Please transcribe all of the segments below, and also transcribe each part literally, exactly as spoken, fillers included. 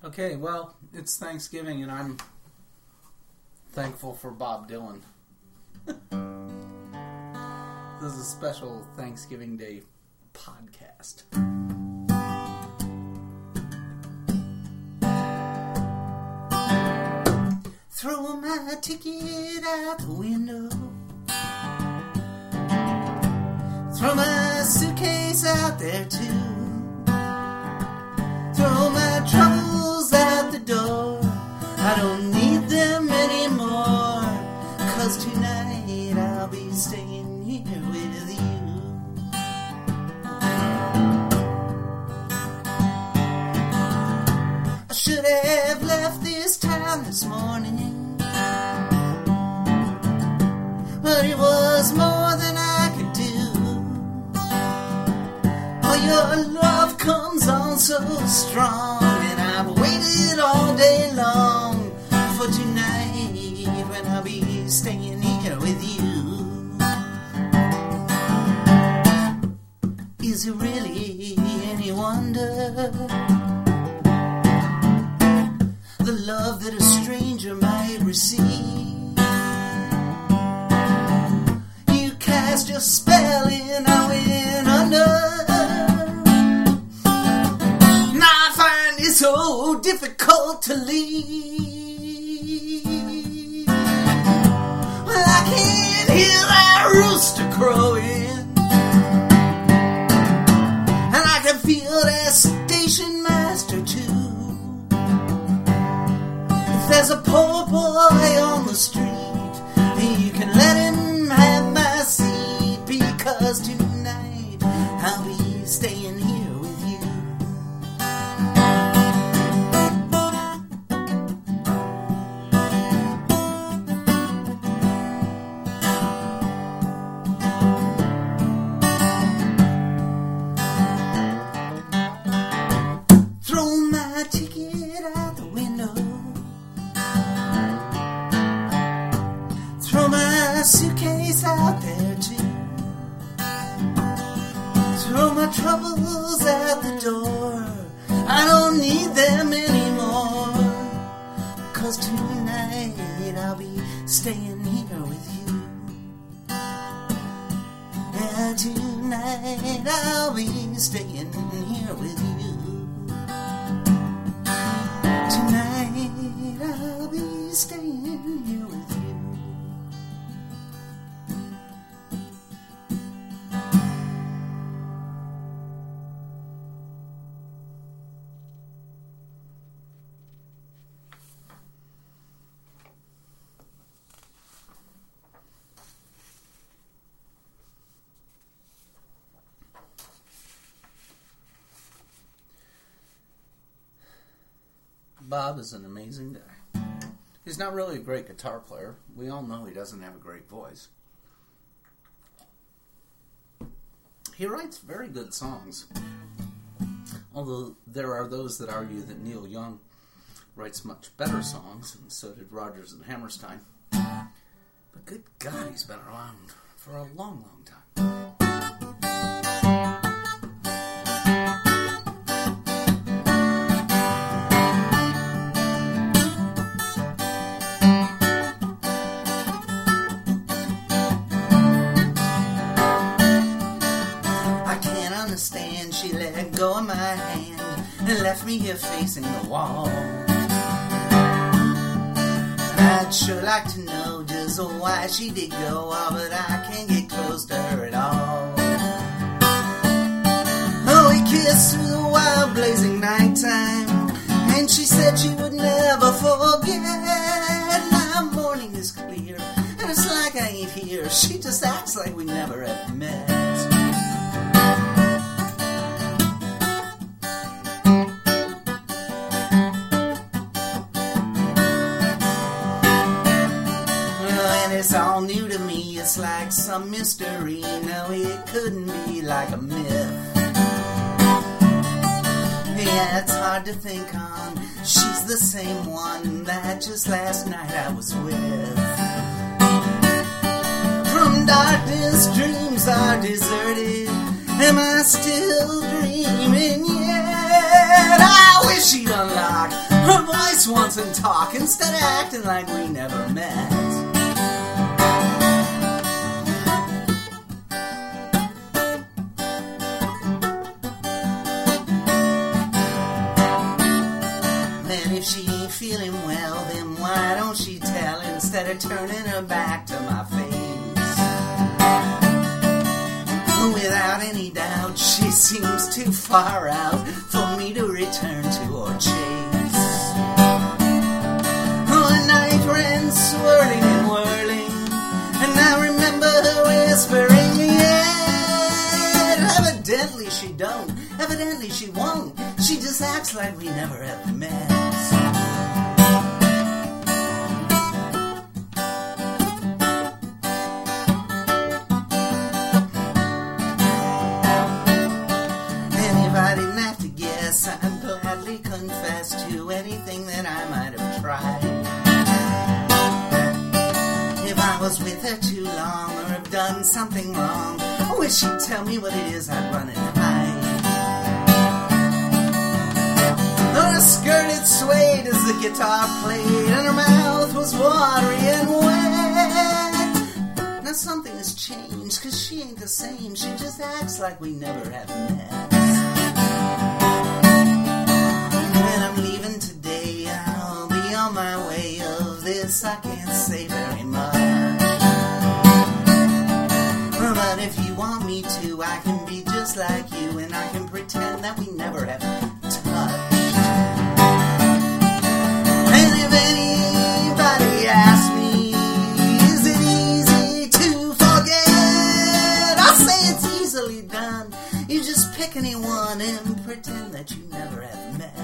Okay, well, it's Thanksgiving, and I'm thankful for Bob Dylan. This is a special Thanksgiving Day podcast. Throw my ticket out the window. Throw my suitcase out there too. Throw my troubles out the door. I don't need them anymore. 'Cause tonight I'll be staying here with you. I should have left this town this morning, but it was more than I could do. Oh, your love comes on so strong, and I've waited all day long for tonight when I'll be staying here with you. Is it really any wonder the love that a stranger might receive? You cast your spell and I went under. So difficult to leave. Well, I can hear that rooster crowing, and I can feel that station master too. If there's a poor boy on the street, you can let him have my seat, because tonight I'll be staying here with you. Suitcase out there too. Throw my troubles out the door. I don't need them anymore. 'Cause tonight I'll be staying here with you. Yeah, tonight I'll be staying here with you. Tonight I'll be staying here with you. Bob is an amazing guy. He's not really a great guitar player. We all know he doesn't have a great voice. He writes very good songs. Although there are those that argue that Neil Young writes much better songs, and so did Rodgers and Hammerstein. But good God, he's been around for a long, long time. She let go of my hand and left me here facing the wall. I'd sure like to know just why she did go, oh, but I can't get close to her at all. Oh, we kissed through the wild blazing nighttime, and she said she would never forget. Now morning is clear, and it's like I ain't here. She just acts like we never have met. It's all new to me, it's like some mystery. No, it couldn't be like a myth. Yeah, it's hard to think on. She's the same one that just last night I was with. From darkness, dreams are deserted. Am I still dreaming yet? I wish she'd unlock twice, once, and talk instead of acting like we never met. If she ain't feeling well, then why don't she tell instead of turning her back to my face? Without any doubt, she seems too far out for me to return to or chase. One night ran swirling and whirling, and I remember her whispering, yeah, evidently she don't, evidently she won't. She just acts like we never have met. I'd gladly confess to anything that I might have tried. If I was with her too long or have done something wrong, I wish she'd tell me what it is I'd run and hide. Her skirt had swayed as the guitar played, and her mouth was watery and wet. Now something has changed, 'cause she ain't the same. She just acts like we never have met. When I'm leaving today, I'll be on my way. Of this I can't say very much, but if you want me to, I can be just like you, and I can pretend that we never have touched. And if anybody asks me, is it easy to forget, I'll say it's easily done. You just pick anyone and pretend that you never have met.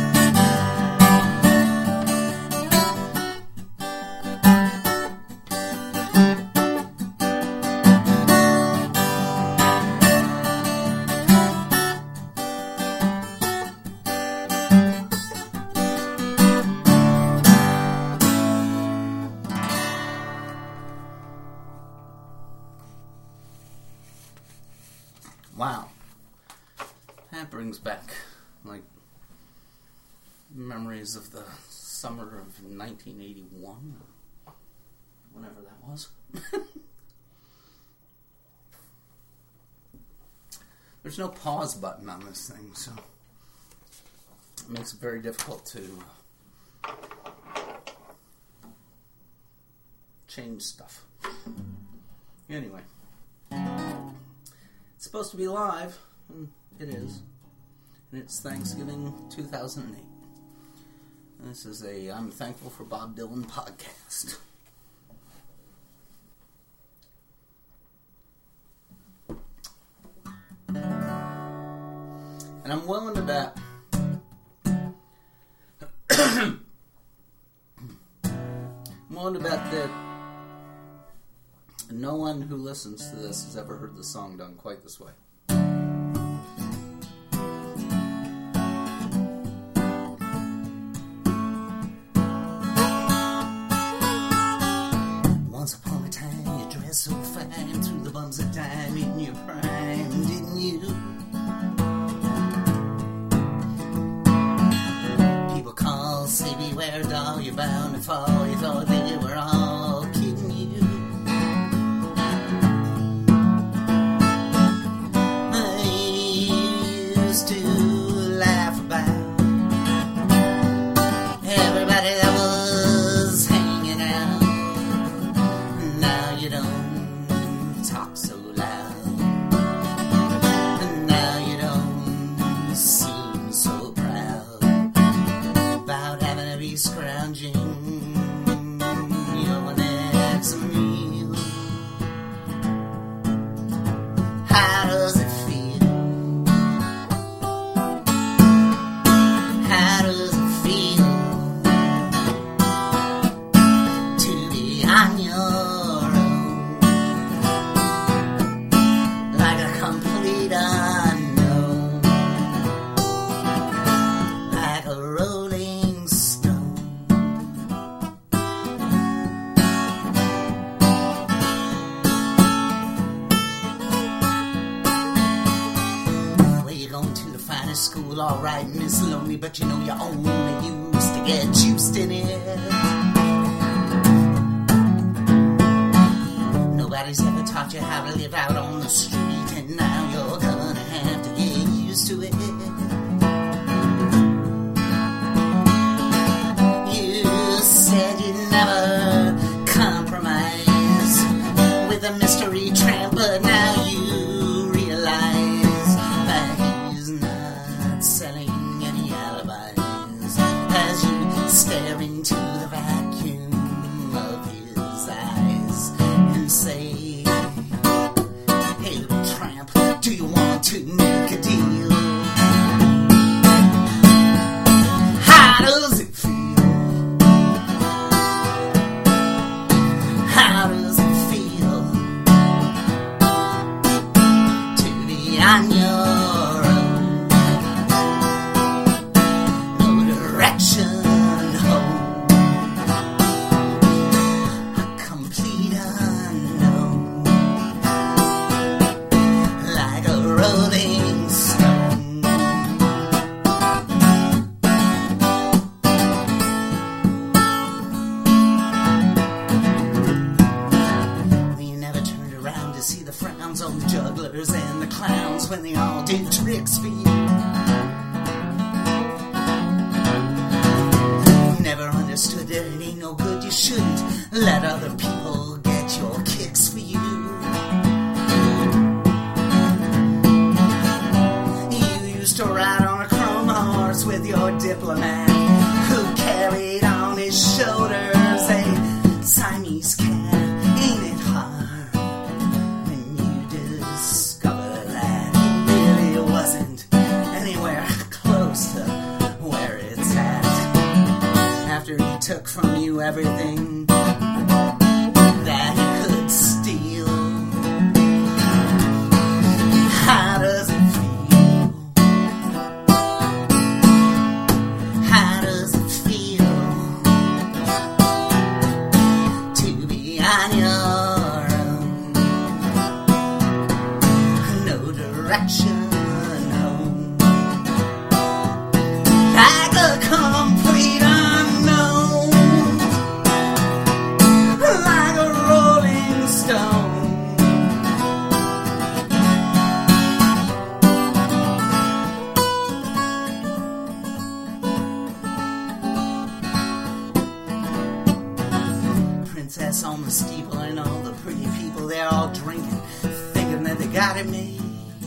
Wow. That brings back, like, memories of the summer of nineteen eighty-one, or whenever that was. There's no pause button on this thing, so it makes it very difficult to uh, change stuff. Anyway. It's supposed to be live, and it is, and it's Thanksgiving two thousand eight. And this is a I'm Thankful for Bob Dylan podcast. And I'm willing to bet I'm willing to bet that no one who listens to this has ever heard the song done quite this way. Once upon a time, you dressed so fine through the bums of time in your prime, didn't you? People call, say beware, doll, you're bound to fall. You thought they were all kidding you. To laugh about everybody that was hanging out. Now you don't talk so loud, now you don't seem so proud about having to be scrounging your next meal. How does it feel? School, all right, Miss Lonely, but you know you're only you. supposed to get juiced in it. Nobody's ever taught you how to live out on the street, and now you're gonna have to get used to it. You said you'd never compromise with a mystery tramp, but now you realize that he's not selling any alibis as you stare into the vacuum of his eyes and say, hey little tramp, do you want to make a deal? How does it feel? How does it feel to be on your own? No direction home. A complete unknown. Like a rolling stone. You never turned around to see the frowns on the jugglers and the clowns when they all did tricks for you. Never understood that it ain't no good. You shouldn't let other people get your kicks for you. You used to ride on a chrome horse with your diplomat, who carried on his shoulders a Siamese cat. Ain't it hard when you discover that he really wasn't anywhere close to where it's at? After he took from you everything that he could steal. How does it feel? How does it feel to be on your own? No direction home. Like a complete unknown. Like a rolling stone. Princess on the steeple and all the pretty people, they're all drinking, thinking that they got it made.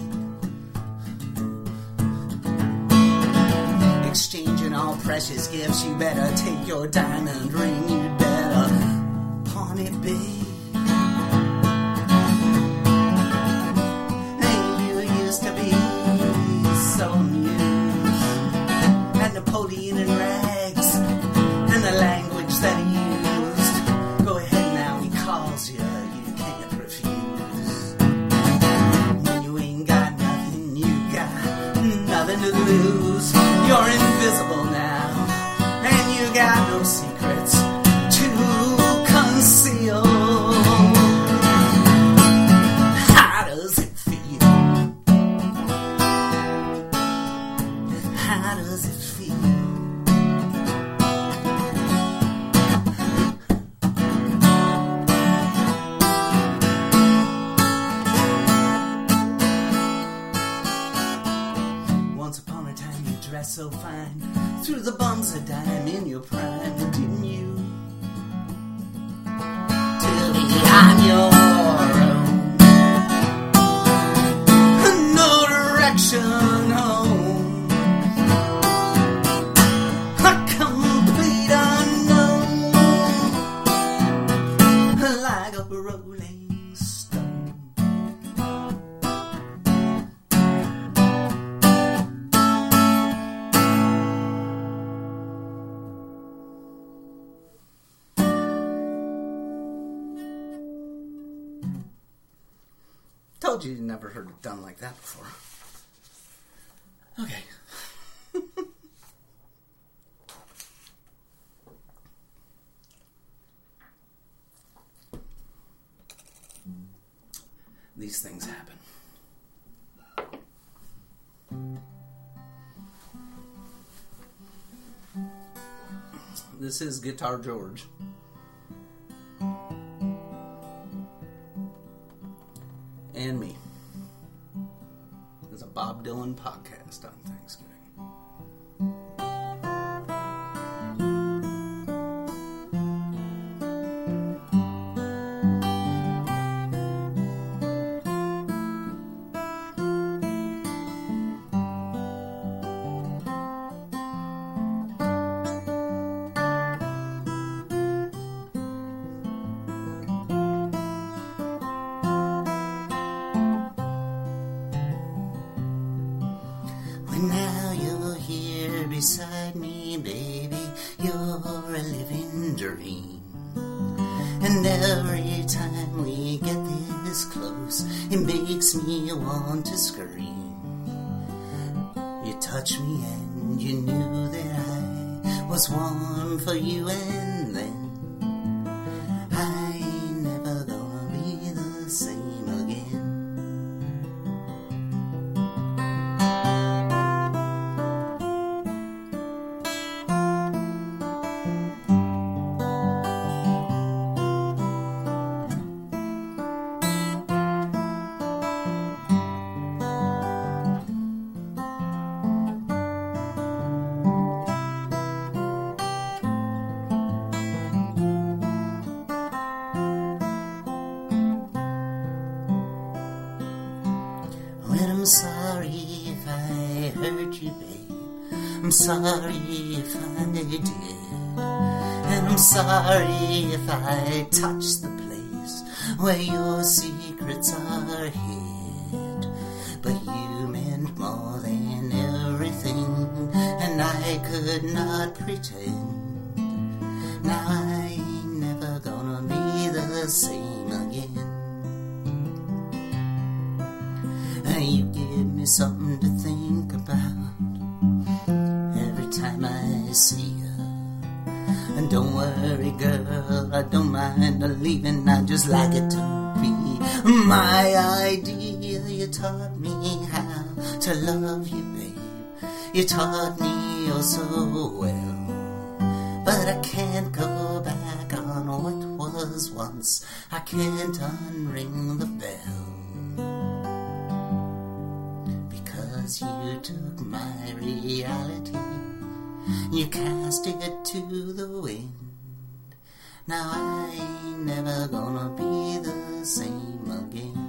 Exchanging all precious gifts, you better take your diamond ring, you better pawn it big. Hey, you used to be so amused at Napoleon and rags and the language that he used. Go ahead now, he calls you, you can't refuse. When you ain't got nothing, you got nothing to lose. You're invisible now, and you got no secrets to conceal. How does it feel? How does it feel? Once upon a time you dressed so fine, threw the bums a dime in your prime, didn't you? To be on your own. No direction home. A complete unknown. Like a rolling stone. Told you you never heard it done like that before. Okay. These things happen. This is Guitar George. And me. It's a Bob Dylan podcast on Thanksgiving. Now you're here beside me, baby, you're a living dream. And every time we get this close, it makes me want to scream. You touched me and you knew that I was warm for you, and then I ain't never gonna be the same again. I'm sorry if I hurt you, babe. I'm sorry if I did. And I'm sorry if I touched the place where your secrets are hid. But you meant more than everything, and I could not pretend. Now I ain't never gonna be the same again. You give me something to think about every time I see you. And don't worry, girl, I don't mind leaving. I just like it to be my idea. You taught me how to love you, babe. You taught me oh so well. But I can't go back on what was once. I can't unring the bell. You took my reality, you cast it to the wind. Now I ain't never gonna be the same again.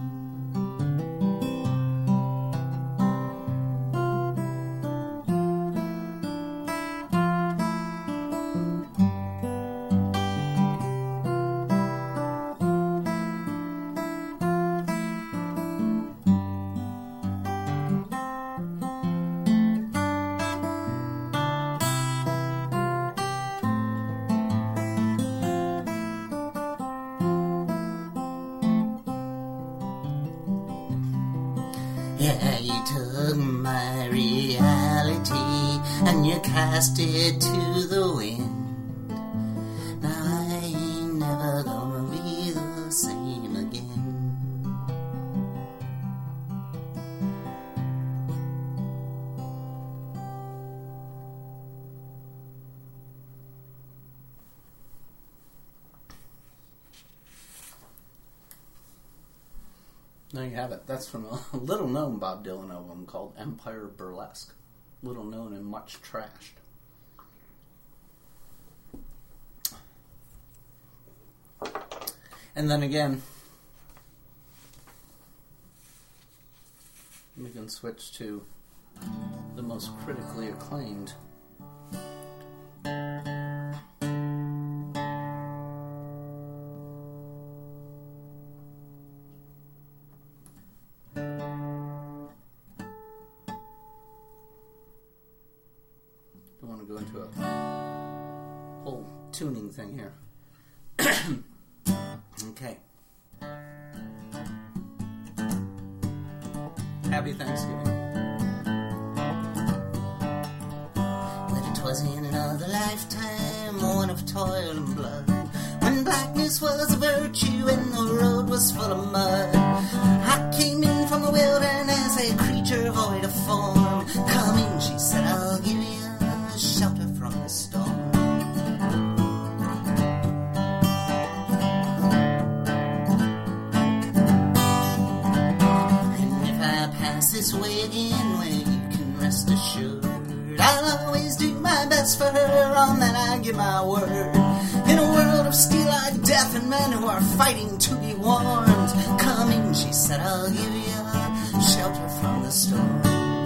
Yeah, you took my reality and you cast it to the wind. Now I ain't never gonna be the same again. There you have it. That's from a little-known Bob Dylan album called Empire Burlesque. Little known and much trashed. And then again, we can switch to the most critically acclaimed tuning thing here. Okay. Happy Thanksgiving. When it was in another lifetime, one of toil and blood, when blackness was a virtue and the road was full of mud, I came in from the wilderness, a creature void of form. Come in, she said, I'll give you a shelter from the storm. rest assured I'll always do my best for her, on that I give my word. In a world of steel-eyed death and men who are fighting to be warmed, come in, she said, I'll give you shelter from the storm.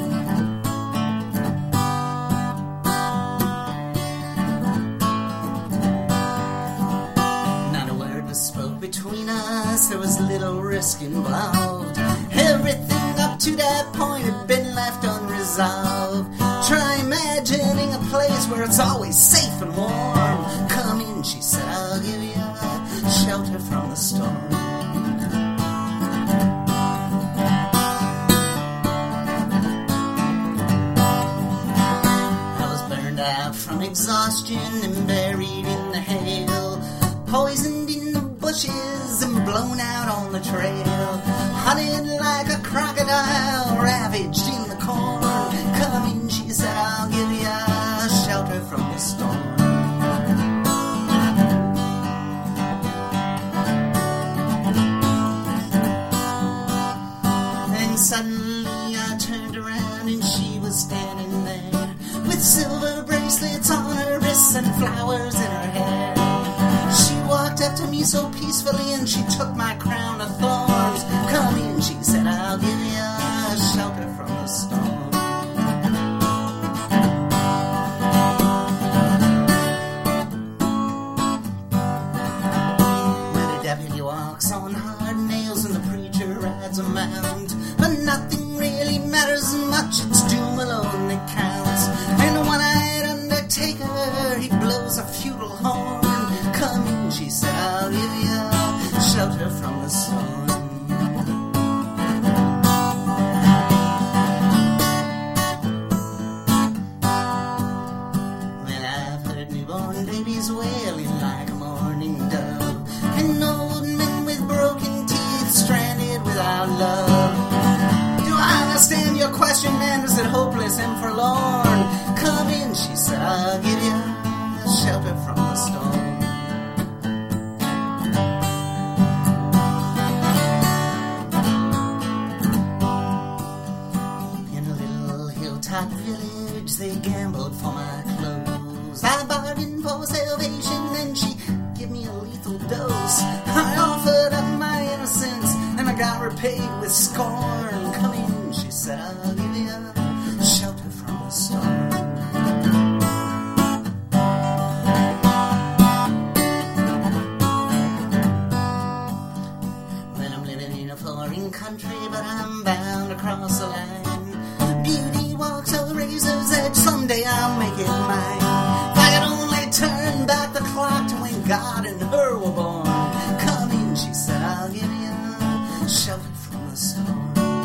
Not a word was spoke between us, there was little risk involved. Everything up to that point had been left unresolved. Try imagining a place where it's always safe and warm. Come in, she said, I'll give you shelter from the storm. I was burned out from exhaustion and buried in the hail, poisoned in the bushes and blown out on the trail, hunted like a crocodile, ravaged in the corn. Come in, she said, I'll give you shelter from the storm. Then suddenly I turned around and she was standing there, with silver bracelets on her wrists and flowers in her hair. She walked up to me so peacefully and she took my crown of thorns. Come in, she said, I'll give you shelter from the storm. Where the deputy walks on hard nails and the preacher rides a mount, but nothing really matters much, it's doom alone that counts. And the one-eyed undertaker, he blows a feudal horn. Come in, she said, I'll give you shelter from the storm. Well, I've heard newborn babies wailing like a mourning dove, and old men with broken teeth stranded without love. Do I understand your question, man? Is it hopeless and forlorn? Come in, she said, I'll give you shelter from the storm. Village, they gambled for my clothes. I bargained for salvation, and she gave me a lethal dose. I offered up my innocence, and I got repaid with scorn. Come in, she said, I'll give you shelter from the storm. Well, I'm living in a foreign country, but I'm bound across the line. Beauty walks a razor's edge, someday I'll make it mine. If I could only turn back the clock to when God and her were born. Come in, she said, I'll give you shelter from the storm.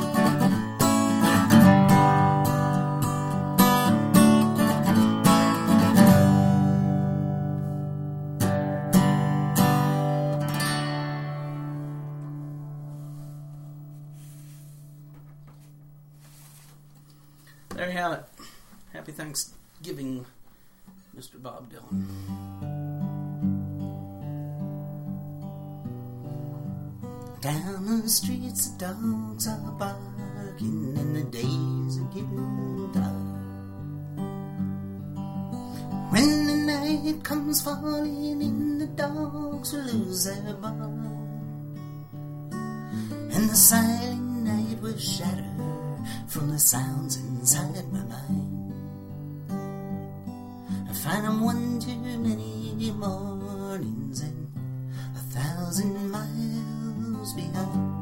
There you have it. Happy Thanksgiving, Mister Bob Dylan. Down the streets the dogs are barking and the days are getting dark. When the night comes falling in, the dogs will lose their bark, and the silent night will shatter from the sounds inside my mind. I find I'm one too many mornings and a thousand miles behind.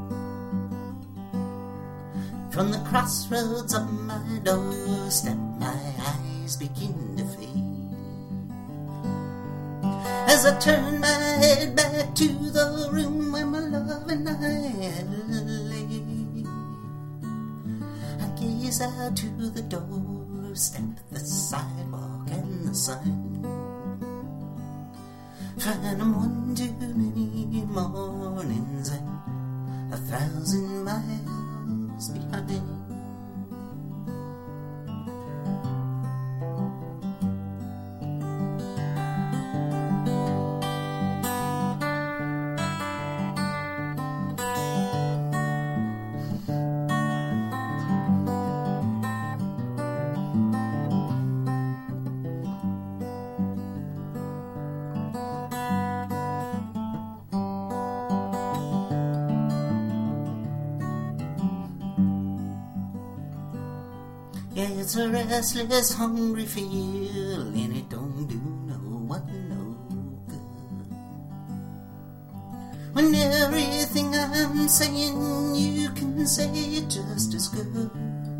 From the crossroads of my doorstep, my eyes begin to fade. As I turn my head back to the room where my love and I had laid, I gaze out to the doorstep, the sidewalk and the sun. Find I'm one too many mornings and a thousand miles behind. Yeah, it's a restless, hungry feel, and it don't do no one no good. When everything I'm saying you can say it just as good.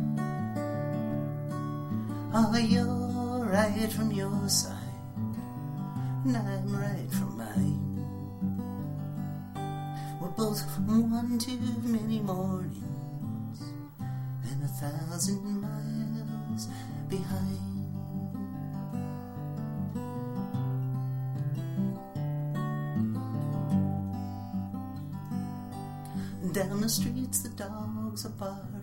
Oh, you're right from your side, and I'm right from mine. We're both one too many mornings and a thousand miles behind. Down the streets the dogs are barking,